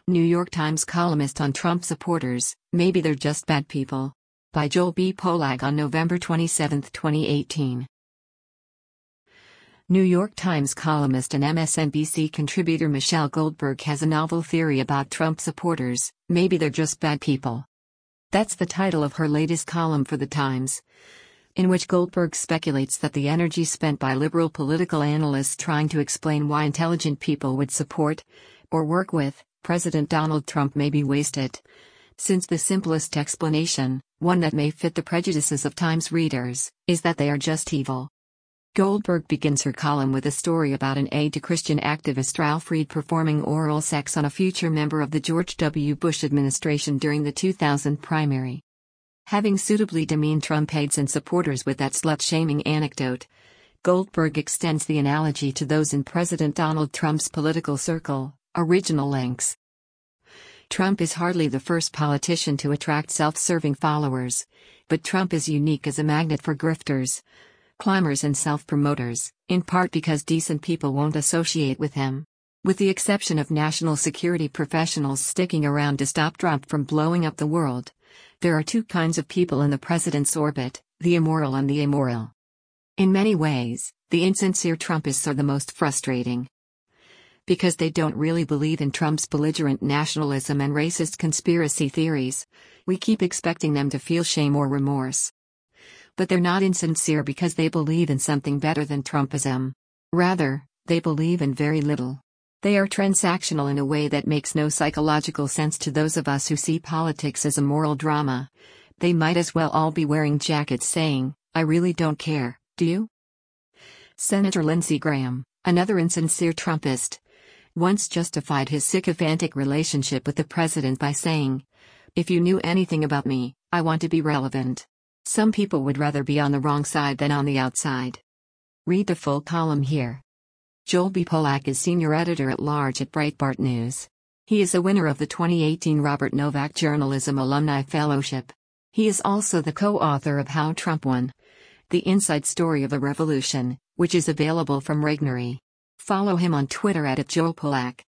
New York Times columnist on Trump supporters, maybe they're just bad people. By Joel B. Pollack on November 27, 2018. New York Times columnist and MSNBC contributor Michelle Goldberg has a novel theory about Trump supporters, maybe they're just bad people. That's the title of her latest column for The Times, in which Goldberg speculates that the energy spent by liberal political analysts trying to explain why intelligent people would support, or work with, President Donald Trump may be wasted. Since the simplest explanation, one that may fit the prejudices of Times readers, is that they are just evil. Goldberg begins her column with a story about an aide to Christian activist Ralph Reed performing oral sex on a future member of the George W. Bush administration during the 2000 primary. Having suitably demeaned Trump aides and supporters with that slut-shaming anecdote, Goldberg extends the analogy to those in President Donald Trump's political circle, original links. Trump is hardly the first politician to attract self-serving followers, but Trump is unique as a magnet for grifters, climbers and self-promoters, in part because decent people won't associate with him. With the exception of national security professionals sticking around to stop Trump from blowing up the world, there are two kinds of people in the president's orbit, the immoral and the amoral. In many ways, the insincere Trumpists are the most frustrating. Because they don't really believe in Trump's belligerent nationalism and racist conspiracy theories, we keep expecting them to feel shame or remorse. But they're not insincere because they believe in something better than Trumpism. Rather, they believe in very little. They are transactional in a way that makes no psychological sense to those of us who see politics as a moral drama. They might as well all be wearing jackets saying, "I really don't care, do you?" Senator Lindsey Graham, another insincere Trumpist, once justified his sycophantic relationship with the president by saying, "If you knew anything about me, I want to be relevant." Some people would rather be on the wrong side than on the outside. Read the full column here. Joel B. Pollack is senior editor-at-large at Breitbart News. He is a winner of the 2018 Robert Novak Journalism Alumni Fellowship. He is also the co-author of How Trump Won: The Inside Story of a Revolution, which is available from Regnery. Follow him on Twitter @JoelPollack.